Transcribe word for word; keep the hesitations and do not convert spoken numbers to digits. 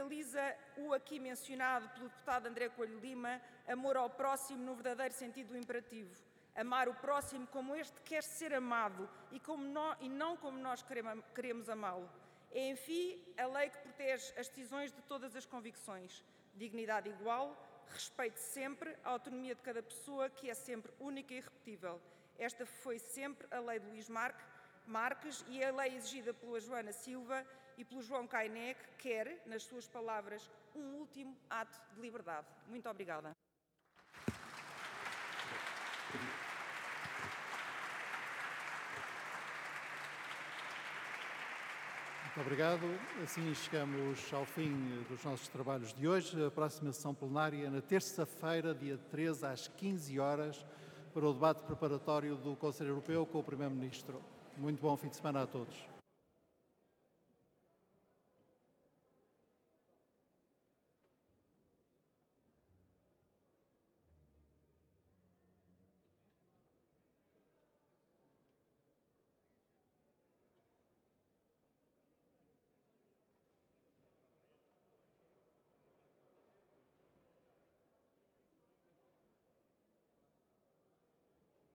materializa o aqui mencionado pelo deputado André Coelho Lima, amor ao próximo no verdadeiro sentido do imperativo. Amar o próximo como este quer ser amado e, como nós, e não como nós queremos, queremos amá-lo. É, enfim, a lei que protege as decisões de todas as convicções. Dignidade igual, respeito sempre, a autonomia de cada pessoa, que é sempre única e irrepetível. Esta foi sempre a lei de Luís Marques, Marques e a lei exigida pela Joana Silva e pelo João Caine, que quer, nas suas palavras, um último ato de liberdade. Muito obrigada. Muito obrigado. Assim chegamos ao fim dos nossos trabalhos de hoje. A próxima sessão plenária na terça-feira, dia treze, às quinze horas, para o debate preparatório do Conselho Europeu com o Primeiro-Ministro. Muito bom fim de semana a todos.